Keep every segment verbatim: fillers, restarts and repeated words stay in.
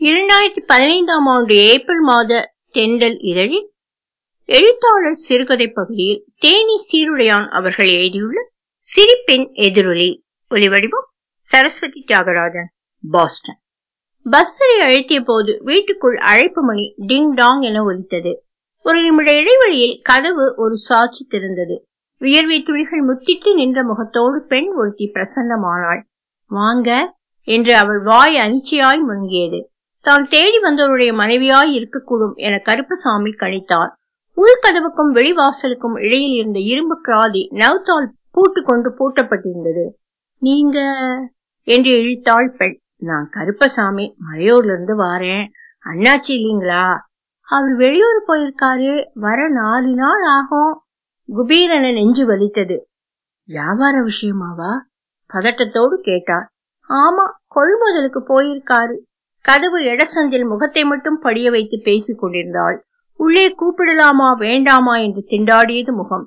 இரண்டாயிரத்தி பதினைந்தாம் ஆண்டு ஏப்ரல் மாத தென்றல் இதழில் எழுத்தாளர் சிறுகதை பகுதியில் தேனி சீருடையான் அவர்கள் எழுதியுள்ள சிரிப்பின் எதிரொலி. ஒலிவடிவம் சரஸ்வதி தியாகராஜன், பாஸ்டன். பஸ்ஸரை அழுத்திய போது வீட்டுக்குள் அழைப்பு மணி டிங் டாங் என ஒலித்தது. ஒரு நிமிட இடைவெளியில் கதவு ஒரு சாட்சி திறந்தது. வியர்வை துளிகள் முத்திட்டு நின்ற முகத்தோடு பெண் ஒருத்தி பிரசன்னமானாள். வாங்க என்று அவள் வாய் அனிச்சையாய் முழங்கியது. தான் தேடி வந்தவருடைய மனைவியாய் இருக்கக்கூடும் என கருப்பசாமி கணித்தார். உள்கதவுக்கும் வெளிவாசலுக்கும் இடையில் இருந்த இரும்பு கிராதி நவுத்தால் பூட்டு கொண்டு பூட்டப்பட்டிருந்தது. நீங்க என்று இழுத்தாள் பெண். நான் கருப்பசாமி, மலையூர்ல இருந்து வாரேன். அண்ணாச்சி இல்லீங்களா? அவர் வெளியூர் போயிருக்காரு, வர நாலு நாள் ஆகும். குபீரன நெஞ்சு வலித்தது. வியாபார விஷயமாவா? பதட்டத்தோடு கேட்டார். ஆமா, கொள்முதலுக்கு போயிருக்காரு. கதவு எடசந்தில் முகத்தை மட்டும் படிய வைத்து பேசிக் கொண்டிருந்தாள். உள்ளே கூப்பிடலாமா வேண்டாமா என்று திண்டாடியது முகம்.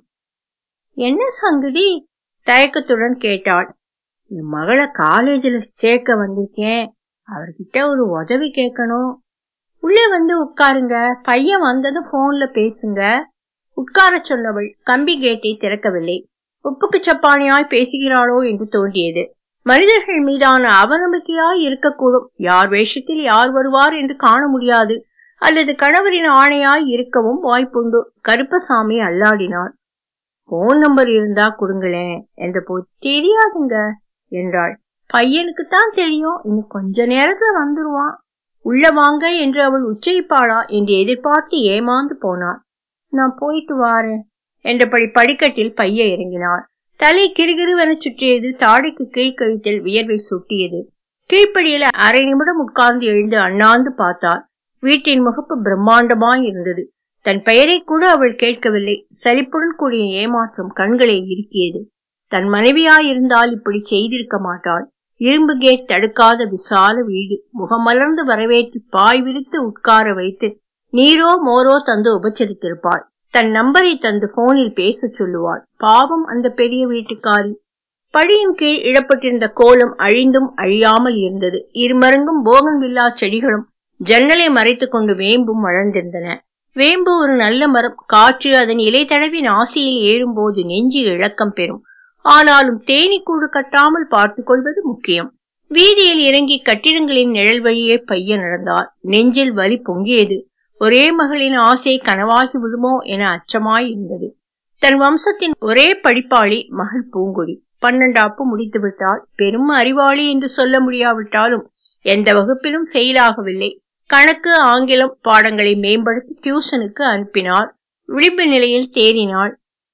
என்ன சங்கதி? தயக்கத்துடன் கேட்டாள். என் மகளை காலேஜில் சேர்க்க வந்திருக்கேன், அவர்கிட்ட ஒரு உதவி கேட்கணும். உள்ளே வந்து உட்காருங்க, பையன் வந்ததும் போன்ல பேசுங்க. உட்கார சொன்னவள் கம்பி கேட்டை திறக்கவில்லை. உப்புக்கு சப்பானியாய் பேசுகிறாளோ என்று தோன்றியது. மனிதர்கள் மீதான அவநம்பிக்கையாய் இருக்கக்கூடும். யார் வேஷத்தில் யார் வருவார் என்று காண முடியாது. அல்லது கணவரின் ஆணையாய் இருக்கவும் வாய்ப்புண்டு. கருப்பசாமி அல்லாடினார். போன் நம்பர் இருந்தா கொடுங்களேன் என்ற போது தெரியாதுங்க என்றாள். பையனுக்குத்தான் தெரியும், இன்னும் கொஞ்ச நேரத்துல வந்துருவான். உள்ள வாங்க என்று அவள் உச்சரிப்பாளா என்று எதிர்பார்த்து ஏமாந்து போனார். நான் போயிட்டு வாரேன் என்றபடி படிக்கட்டில் பைய இறங்கினார். தலை கிருகிருவென சுற்றியது. தாடைக்கு கீழ்கழுத்தில் வியர்வை சுட்டியது. கீழ்ப்படியில அரை நிமிடம் உட்கார்ந்து எழுந்து அண்ணாந்து பார்த்தார். வீட்டின் முகப்பு பிரம்மாண்டமாய் இருந்தது. தன் பெயரை கூட அவள் கேட்கவில்லை. சலிப்புடன் கூடிய ஏமாற்றம் கண்களை இறுக்கியது. தன் மனைவியாயிருந்தால் இப்படி செய்திருக்க மாட்டாள். இரும்பு கேட் தடுக்காத விசால வீடு. முகமலர்ந்து வரவேற்று பாய் விரித்து உட்கார வைத்து நீரோ மோரோ தந்து உபச்சரித்திருப்பாள். தன் நம்பரை தந்து போனில் பேச சொல்லுவாள். பாவம் அந்த பெரிய வீட்டுக்காரி. படியின் கீழ் இடப்பட்டிருந்த கோலம் அழிந்தும் அழியாமல் இருந்தது. இருமருங்கும் போகன் வில்லா செடிகளும் ஜன்னலை மறைத்துக் கொண்டு வேம்பும் வளர்ந்திருந்தன. வேம்பு ஒரு நல்ல மரம். காற்று அதன் இலை தடவி நாசியில் ஏறும் போது நெஞ்சு இழக்கம் பெறும். ஆனாலும் தேனீக்கூடு கட்டாமல் பார்த்து கொள்வது முக்கியம். வீதியில் இறங்கி கட்டிடங்களின் நிழல் வழியே பைய நடந்தார். நெஞ்சில் வலி பொங்கியது. ஒரே மகளின் ஆசை கனவாகி விடுமோ என அச்சமாய் இருந்தது. தன் வம்சத்தின் ஒரே படிப்பாளி மகள் பூங்குடி. பன்னெண்டாப்பு முடித்து விட்டாள். பெரும் அறிவாளி என்று சொல்ல முடியாவிட்டாலும் எந்த வகுப்பிலும் ஃபெயில் ஆகவில்லை. கணக்கு ஆங்கிலம் பாடங்களை மேம்படுத்தி டியூஷனுக்கு அனுப்பினார். விளிம்பு நிலையில் தேறினாள்.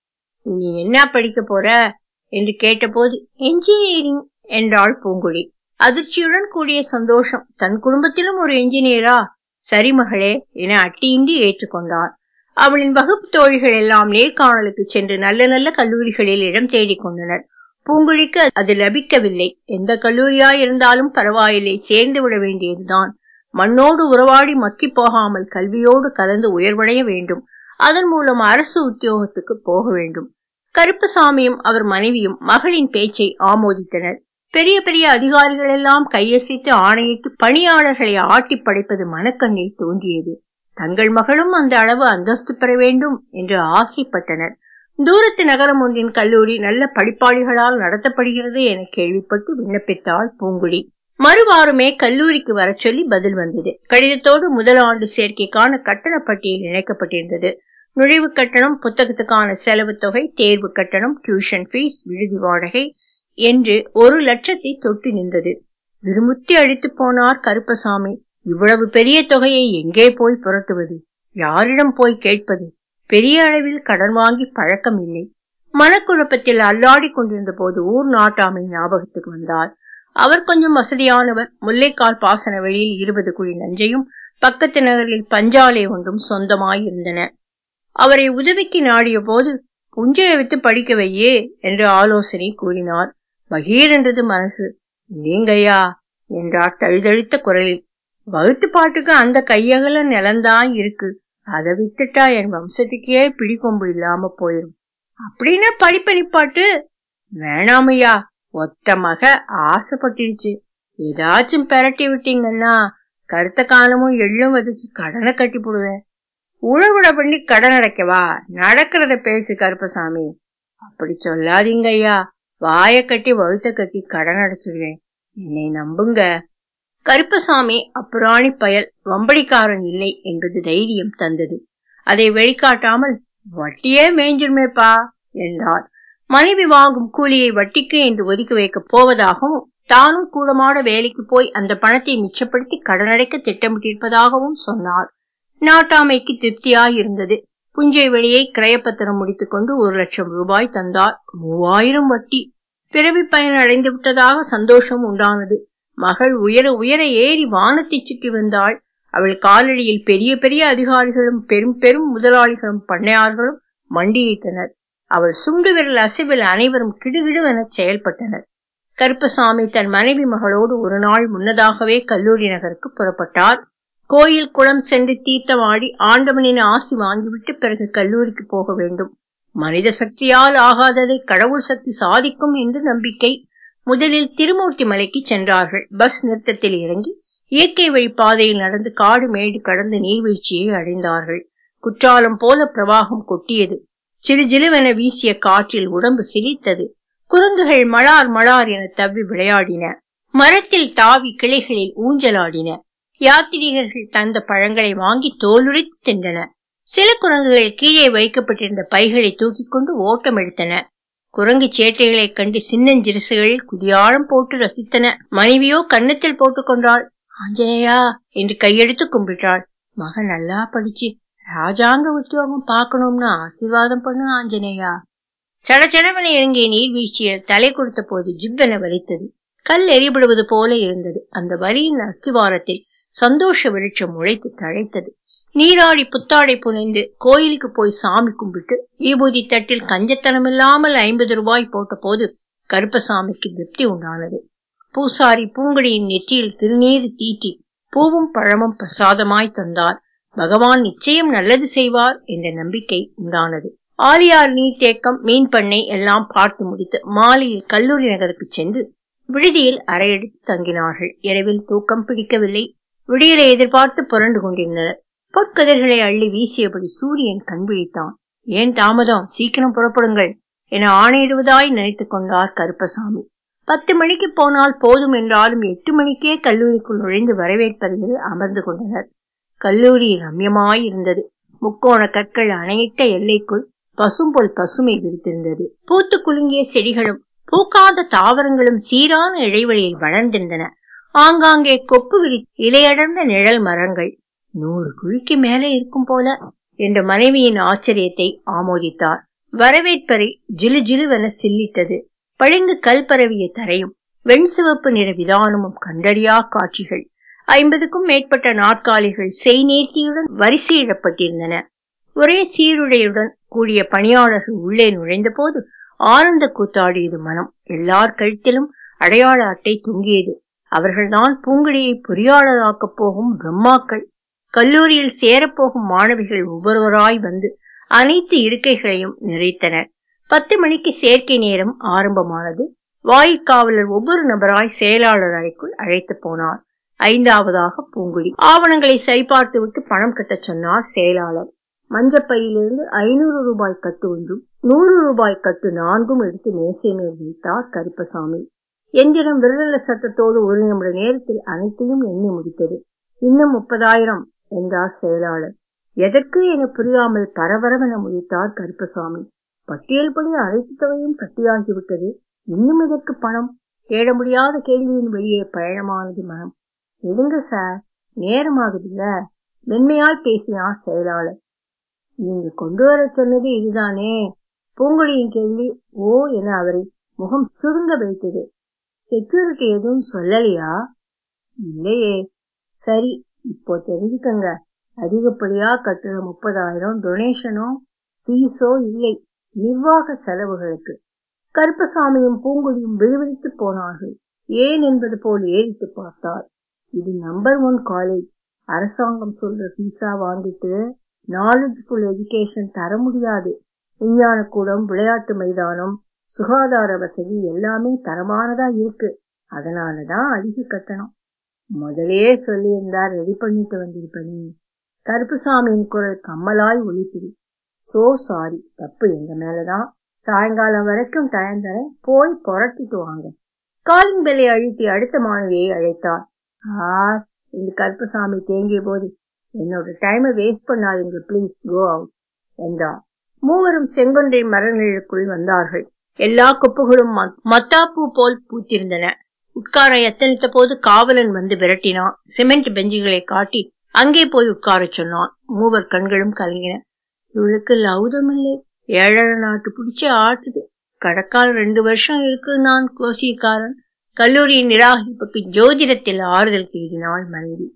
நீ என்ன படிக்க போற என்று கேட்டபோது என்ஜினியரிங் என்றாள் பூங்குடி. அதிர்ச்சியுடன் கூடிய சந்தோஷம். தன் குடும்பத்திலும் ஒரு என்ஜினியரா? சரி மகளே என அட்டியின்றி ஏற்றுக்கொண்டார். அவளின் வகுப்பு தோழிகள் எல்லாம் நேர்காணலுக்கு சென்று நல்ல நல்ல கல்லூரிகளில் இடம் தேடிக் கொண்டனர். பூங்குழிக்கு அது லபிக்கவில்லை. எந்த கல்லூரியாய் இருந்தாலும் பரவாயில்லை, சேர்ந்து விட வேண்டியதுதான். மண்ணோடு உறவாடி மக்கி போகாமல் கல்வியோடு கலந்து உயர்வடைய வேண்டும். அதன் மூலம் அரசு உத்தியோகத்துக்கு போக வேண்டும். கருப்பசாமியும் அவர் மனைவியும் மகளின் பேச்சை ஆமோதித்தனர். பெரிய பெரிய அதிகாரிகள் எல்லாம் கையசைத்து ஆணையிட்டு பணியாளர்களை ஆட்டி படைப்பது மனக்கண்ணில் தோன்றியது. தங்கள் மகளும் அந்த அளவு அந்தஸ்து பெற வேண்டும் என்று ஆசைப்பட்டனர். தூரத்து நகரம் ஒன்றின் கல்லூரி நல்ல படிப்பாளிகளால் நடத்தப்படுகிறது என கேள்விப்பட்டு விண்ணப்பித்தாள் பூங்குடி. மறுவாரமே கல்லூரிக்கு வர சொல்லி பதில் வந்தது. கடிதத்தோடு முதல் ஆண்டு சேர்க்கைக்கான கட்டண பட்டியல் இணைக்கப்பட்டிருந்தது. நுழைவு கட்டணம், புத்தகத்துக்கான செலவு தொகை, தேர்வு கட்டணம், டியூஷன் பீஸ், விடுதி வாடகை என்று ஒரு லட்சத்தை தொட்டு நின்றது. விரும்புத்தி அழித்து போனார் கருப்பசாமி. இவ்வளவு பெரிய தொகையை எங்கே போய் புரட்டுவது? யாரிடம் போய் கேட்பது? பெரிய அளவில் கடன் வாங்கி பழக்கம் இல்லை. மனக்குழப்பத்தில் அல்லாடி கொண்டிருந்த போது ஊர் நாட்டாமை ஞாபகத்துக்கு வந்தார். அவர் கொஞ்சம் வசதியானவர். முல்லைக்கால் பாசன வெளியில் இருபது குழி நஞ்சையும் பக்கத்து நகரில் பஞ்சாலை ஒன்றும் சொந்தமாயிருந்தன. அவரை உதவிக்கு நாடிய போது புஞ்சையை வித்து படிக்க வையே என்று ஆலோசனை கூறினார். பகீர் என்றது மனசு. இல்லைங்கய்யா என்றார் தழுதழுத்த குரலில். வகுத்து பாட்டுக்கு அந்த கையகல நிலந்தான் இருக்கு, அதை வித்துட்டா என் வம்சத்துக்கே பிடிக்கொம்பு இல்லாம போயிடும். அப்படின்னா படிப்ப நிப்பாட்டு. வேணாமையா, ஒத்த மக ஆசைப்பட்டுருச்சு. ஏதாச்சும் பெரட்டி விட்டீங்கன்னா கருத்த காலமும் எள்ளும் வதச்சு கடனை கட்டி போடுவேன். உழவுட பண்ணி கடன் அடைக்கவா? நடக்கிறத பேசு கருப்பசாமி. அப்படி சொல்லாதீங்க ஐயா, வாய கட்டி வகுத்த கட்டி கடன் அடைச்சிருவேன், என்னை நம்புங்க. கருப்பசாமி அப்புராணி பயல், வம்படிக்காரன் இல்லை என்பது தைரியம் தந்தது. அதை வெளிக்காட்டாமல் வட்டியே மேஞ்சிருமேப்பா என்றார். மனைவி வாங்கும் கூலியை வட்டிக்கு என்று ஒதுக்கி வைக்க போவதாகவும், தானும் கூடமாட வேலைக்கு போய் அந்த பணத்தை மிச்சப்படுத்தி கடனடைக்க திட்டமிட்டிருப்பதாகவும் சொன்னார். நாட்டாமைக்கு திருப்தியாயிருந்தது. புஞ்சை வெளியை கிரயப்பத்திரம் முடித்துக் கொண்டு ஒரு லட்சம் ரூபாய் தந்தார். மூவாயிரம் வட்டி. பிறவி பயன் அடைந்து விட்டதாக சந்தோஷம் உண்டானது. மகள் உயர உயர ஏறி வானத்தை சுற்றி வந்தாள். அவள் காலடியில் பெரிய பெரிய அதிகாரிகளும் பெரும் பெரும் முதலாளிகளும் பண்ணையார்களும் மண்டியிட்டனர். அவள் சுண்டு விரல் அசைவில் அனைவரும் கிடுகிடுவென செயல்பட்டனர். கருப்பசாமி தன் மனைவி மகளோடு ஒரு நாள் முன்னதாகவே கல்லூரி நகருக்கு புறப்பட்டார். கோயில் குளம் சென்று தீர்த்தமாடி ஆண்டவனின் ஆசி வாங்கிவிட்டு பிறகு கல்லூரிக்கு போக வேண்டும். மனித சக்தியால் ஆகாததை கடவுள் சக்தி சாதிக்கும் என்று நம்பிக்கை. முதலில் திருமூர்த்தி மலைக்கு சென்றார்கள். பஸ் நிறுத்தத்தில் இறங்கி இயற்கை வழி பாதையில் நடந்து காடு மேடு கடந்து நீர்வீழ்ச்சியை அடைந்தார்கள். குற்றாலம் போல பிரவாகம் கொட்டியது. சிறு ஜிலுவென வீசிய காற்றில் உடம்பு சிலிர்த்தது. குரங்குகள் மளார் மளார் என தவ்வி விளையாடின. மரத்தில் தாவி கிளைகளில் ஊஞ்சலாடின. யாத்திரிகர்கள் தந்த பழங்களை வாங்கி தோலுரித்து தின்றன. சில குரங்குகள் கீழே வைக்கப்பட்டிருந்த பைகளை தூக்கி கொண்டு ஓட்டம் எடுத்தன. குரங்கு சேட்டைகளை கண்டு சின்னஞ்சிறுசுகளில் குதியாழம் போட்டு ரசித்தன. மனைவியோ கன்னத்தில் போட்டுக் கொண்டாள். ஆஞ்சநேயா என்று கையெடுத்து கும்பிட்டாள். மகன் நல்லா படிச்சு ராஜாங்க உத்தியோகம் பார்க்கணும்னு ஆசீர்வாதம் பண்ணு ஆஞ்சநேயா. சடச்சடவென இறங்கிய நீர்வீழ்ச்சியில் தலை கொடுத்த போது ஜிவ்வென வலித்தது. கல் எரிபடுவது போல இருந்தது. அந்த வலியின் அஸ்திவாரத்தில் சந்தோஷ விருட்சம் முளைத்து தழைத்தது. நீராடி புத்தாடை புனைந்து கோயிலுக்கு போய் சாமி கும்பிட்டு விபூதி தட்டில் கஞ்சத்தனமில்லாமல் ஐம்பது ரூபாய் போட்ட போது கருப்பசாமிக்கு திருப்தி உண்டானது. பூசாரி பூங்கடியின் நெற்றியில் திருநீர் தீட்டி பூவும் பழமும் பிரசாதமாய் தந்தார். பகவான் நிச்சயம் நல்லது செய்வார் என்ற நம்பிக்கை உண்டானது. ஆலியார் நீர்த்தேக்கம், மீன் பண்ணை எல்லாம் பார்த்து முடித்து மாலையில் கல்லூரி நகருக்கு சென்று விடுதியில் அறையெடுத்து தங்கினார்கள். இரவில் தூக்கம் பிடிக்கவில்லை. விடியலை எதிர்பார்த்து புரண்டு கொண்டிருந்தனர். பொற்கதிர்களை அள்ளி வீசியபடி சூரியன் கண்விழித்தான். ஏன் தாமதம், சீக்கிரம் புறப்படுங்கள் என ஆணையிடுவதாய் நினைத்துக் கொண்டார் கருப்பசாமி. பத்து மணிக்கு போனால் போதும் என்றாலும் எட்டு மணிக்கே கல்லூரிக்குள் நுழைந்து வரவேற்பதில் அமர்ந்து கொண்டனர். கல்லூரி ரம்யமாய் இருந்தது. முக்கோண கற்கள் அணையிட்ட எல்லைக்குள் பசும்பொல் பசுமை விரித்திருந்தது. பூத்து குலுங்கிய செடிகளும் பூக்காத தாவரங்களும் சீரான இடைவெளியில் வளர்ந்திருந்தன. ஆங்காங்கே கொப்பு விரி இலையடர்ந்த நிழல் மரங்கள். நூறு குழிக்கு மேலே இருக்கும் போல என்ற மனைவியின் ஆச்சரியத்தை ஆமோதித்தார். வரவேற்பறை ஜிலு ஜிலுவென சில்லிட்டது. பளிங்கு கல் பரவிய தரையும் வெண் சிவப்பு நிற விதானமும் கண்டறியா காட்சிகள். ஐம்பதுக்கும் மேற்பட்ட நாற்காலிகள் செய்நேர்த்தியுடன் வரிசையிடப்பட்டிருந்தன. ஒரே சீருடையுடன் கூடிய பணியாளர்கள் உள்ளே நுழைந்த போது ஆனந்த கூத்தாடியது மனம். எல்லார் கழுத்திலும் அடையாள அட்டை தொங்கியது. அவர்கள்தான் பூங்கடியை பொறியாளராக்கப் போகும் பிரம்மாக்கள். கல்லூரியில் சேரப்போகும் மாணவிகள் ஒவ்வொருவராய் வந்து அனைத்து இருக்கைகளையும் நிறைத்தனர். பத்து மணிக்கு சேர்க்கை நேரம் ஆரம்பமானது. வாயிற்காவலர் ஒவ்வொரு நபராய் செயலாளர் அறைக்குள் அழைத்து போனார். ஐந்தாவதாக பூங்குடி. ஆவணங்களை சரிபார்த்து விட்டு பணம் கட்ட சொன்னார் செயலாளர். மஞ்சப்பையிலிருந்து ஐநூறு ரூபாய் கட்டு ஒன்றும் நூறு ரூபாய் கட்டு நான்கும் எடுத்து மேசை மேல் வைத்தார் கருப்பசாமி. எந்திரம் விரல சத்தத்தோடு ஒரு நிமிட நேரத்தில் அனைத்தையும் எண்ணி முடித்தது. இன்னும் முப்பதாயிரம் என்றார் செயலாளர். எதற்கு என புரியாமல் பரபரவென முடித்தார் கருப்பசாமி. பட்டியல் படி அனைத்து தொகையும் கட்டியாகிவிட்டது. இன்னும் இதற்கு பணம்? தேட முடியாத கேள்வியின் வெளியே பயணமானது மனம். எடுங்க சார், நேரமாகுதுல்ல, மென்மையாய் பேசினார் செயலாளர். நீங்க கொண்டு வர சொன்னது இதுதானே? பூங்குடியின் கேள்வி ஓ என அவரை முகம் சுருங்க வைத்தது. செக்யூரிட்டி எதுவும் சொல்லலையா? இல்லையே. சரி, இப்போ தெரிஞ்சுக்கங்க. அதிகப்படியா கட்டுற முப்பதாயிரம் டொனேஷனோ ஃபீஸோ இல்லை, நிர்வாக செலவுகளுக்கு. கருப்பசாமியும் பூங்குடியும் விழுவிழித்து போனார்கள். ஏன் என்பது போல் ஏறிட்டு பார்த்தார். இது நம்பர் ஒன் காலேஜ். அரசாங்கம் சொல்ற ஃபீஸா வாங்கிட்டு நாலேஜ்ஃபுல் எஜுகேஷன் தர முடியாது. விஞ்ஞான கூடம், விளையாட்டு மைதானம், சுகாதார வசதி எல்லாமே தரமானதா இருக்கு. அதனாலதான் அதிக கட்டணம். முதலே சொல்லியிருந்தார், ரெடி பண்ணிட்டு வந்திருப்பனே. கருப்புசாமியின் குரல் கம்மலாய் ஒலிக்குது. சோ சாரி, தப்பு எங்க மேலதான். சாயங்காலம் வரைக்கும் டைம் தரேன், போய் புரட்டிட்டு வாங்க. காலிங் பெல்லை அழுத்தி அடுத்த மாணவியை அழைத்தார். ஆர் இந்த கருப்புசாமி தேங்கிய போது, என்னோட டைமை வேஸ்ட் பண்ணாதீங்க, பிளீஸ் கோ அவுட் என்றார். மூவரும் செங்கொன்றை மரநிழலுக்குள் வந்தார்கள். எல்லா குப்புகளும் மத்தாப்பூ போல் பூத்திருந்தன. உட்கார எத்தனித்த போது காவலன் வந்து விரட்டினான். சிமெண்ட் பெஞ்சுகளை காட்டி அங்கே போய் உட்கார சொன்னான். மூவர் கண்களும் கலங்கின. இவளுக்கு லவுதம் இல்லை, ஏழரை நாட்டு பிடிச்சி ஆட்டுது. கடக்கால் ரெண்டு வருஷம் இருக்கு. நான் கோசியக்காரன். கல்லூரியின் நிராகரிப்புக்கு ஜோதிடத்தில் ஆறுதல் தேடினாள் மனைவி.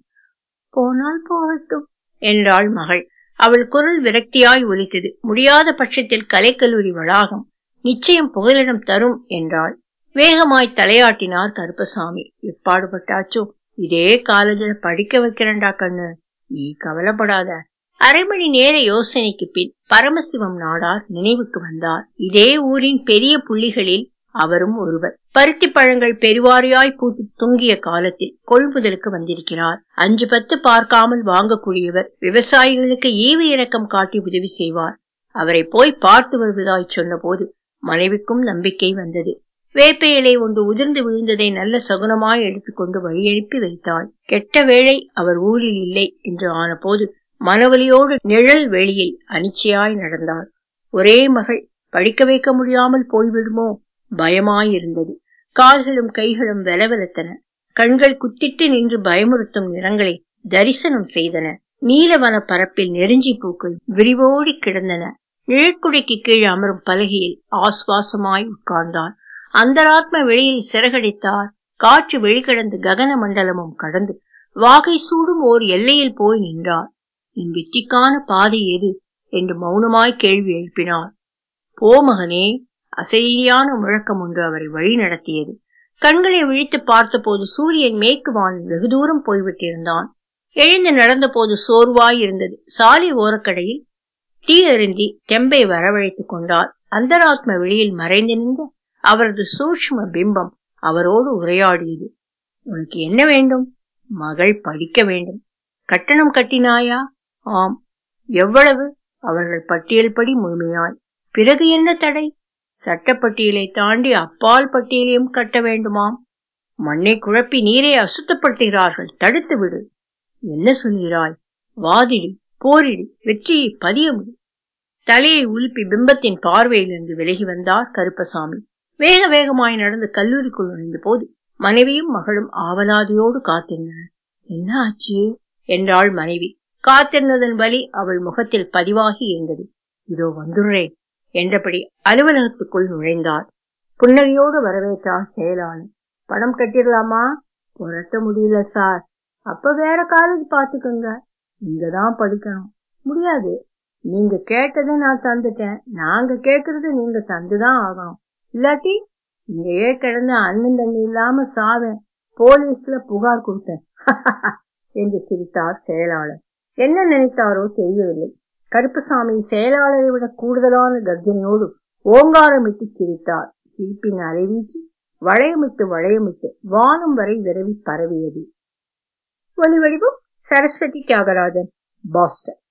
போனால் போகட்டும் என்றாள் மகள். அவள் குரல் விரக்தியாய் ஒலித்தது. முடியாத பட்சத்தில் கலைக்கல்லூரி வளாகம் நிச்சயம் புகலிடம் தரும் என்றாள். வேகமாய் தலையாட்டினார் கருப்பசாமி. எப்பாடுபட்டாச்சோ, இதே காலேஜில படிக்க வைக்கிறண்டா கண்ணு, நீ கவலைப்படாத. அரை மணி நேர யோசனைக்கு பின் பரமசிவம் நாடார் நினைவுக்கு வந்தார். இதே ஊரின் பெரிய புள்ளிகளில் அவரும் ஒருவர். பருத்தி பழங்கள் பெருவாரியாய் பூத்து தொங்கிய காலத்தில் கொள்முதலுக்கு வந்திருக்கிறார். அஞ்சு பத்து பார்க்காமல் வாங்கக்கூடியவர். விவசாயிகளுக்கு ஈவு இரக்கம் காட்டி உதவி செய்வார். அவரை போய் பார்த்து வருவதாய் சொன்ன போது மனைவிக்கும் நம்பிக்கை வந்தது. வேப்ப இலை ஒன்று உதிர்ந்து விழுந்ததை நல்ல சகுனமாய் எடுத்துக்கொண்டு வழி அனுப்பி வைத்தாள். கெட்ட வேளை அவர் ஊரில் இல்லை என்று ஆன போது மனவலியோடு நிழல் வெளியில் அனிச்சையாய் நடந்தார். ஒரே மகள், படிக்க வைக்க முடியாமல் போய்விடுமோ பயமாயிருந்தது. கால்களும் கைகளும் வெலவெலத்தன. கண்கள் குத்திட்டு நின்று பயமுறுத்தும் நிறங்களை தரிசனம் செய்தன. நீலவன பரப்பில் நெருஞ்சி பூக்கள் விரிவோடி கிடந்தன. நிழற்குடைக்கு கீழ் அமரும் பலகையில் ஆஸ்வாசமாய் உட்கார்ந்தார். அந்தராத்ம வெளியில் சிறகடித்தார். காற்று வெளிக்கடந்து ககன மண்டலமும் கடந்து வாகை சூடும் ஓர் எல்லையில் போய் நின்றார். என் வெற்றிக்கான பாதை எது என்று மௌனமாய் கேள்வி எழுப்பினார். போ மகனே. அசரீரியான முழக்கம் ஒன்று அவரை வழி நடத்தியது. கண்களை விழித்து பார்த்த போது சூரியன் மேற்கு வானில் வெகு தூரம் போய்விட்டிருந்தான். எழுந்து நடந்த போது சோர்வாய் இருந்தது. சாலை ஓரக்கடையில் டீ அருந்தி தெம்பை வரவழைத்துக் கொண்டார். அந்தராத்ம வெளியில் மறைந்து நின்ற அவரது சூட்சும பிம்பம் அவரோடு உரையாடியது. உனக்கு என்ன வேண்டும்? மகள் படிக்க வேண்டும். கட்டணம் கட்டினாயா? ஆம். எவ்வளவு? அவர்கள் பட்டியல் படி முழுமையாய். பிறகு என்ன தடை? சட்டப்பட்டியலை தாண்டி அப்பால் பட்டியலையும் கட்ட வேண்டுமாம். மண்ணை குழப்பி நீரை அசுத்தப்படுத்துகிறார்கள், தடுத்து விடு. என்ன சொல்கிறாய்? வாதிடு, போரிடு, வெற்றியை பதிய முடி. தலையை உலுப்பி பிம்பத்தின் பார்வையிலிருந்து விலகி வந்தார் கருப்பசாமி. வேக வேகமாய் நடந்து கல்லூரிக்குள் நுழைந்த போது மனைவியும் மகளும் ஆவலாதியோடு காத்திருந்தனர். என்ன ஆச்சு என்றாள் மனைவி. காத்திருந்ததன் வலி அவள் முகத்தில் பதிவாகி இருந்தது. இதோ வந்துடுறேன் என்றபடி அலுவலகத்துக்குள் நுழைந்தார். புன்னகையோடு வரவேற்றார் செயலாளர். பணம் கட்டிடலாமா? புரட்ட முடியல சார். அப்ப வேற காலேஜ் பாத்துக்கோங்க. இங்கதான் படிக்கணும். முடியாது. நீங்க கேட்டதை நான் தந்துட்டேன். நாங்க கேக்குறது நீங்க தந்துதான் ஆகணும். இல்லாட்டி இங்கேயே கிடந்து அண்ணன் தண்ணி இல்லாம சாவேன். போலீஸ்ல புகார் கொடுத்தேன் என்று சிரித்தார் செயலாளர். என்ன நினைத்தாரோ தெரியவில்லை. கருப்பசாமி செயலாளரை விட கூடுதலான கர்ஜனையோடு ஓங்காரமிட்டு சிரித்தார். சிரிப்பின் அலைவீச்சு வளையமிட்டு வளையமிட்டு வானம் வரை விரவி பரவியது. ஒலி வடிவம் சரஸ்வதி தியாகராஜன், பாஸ்டன்.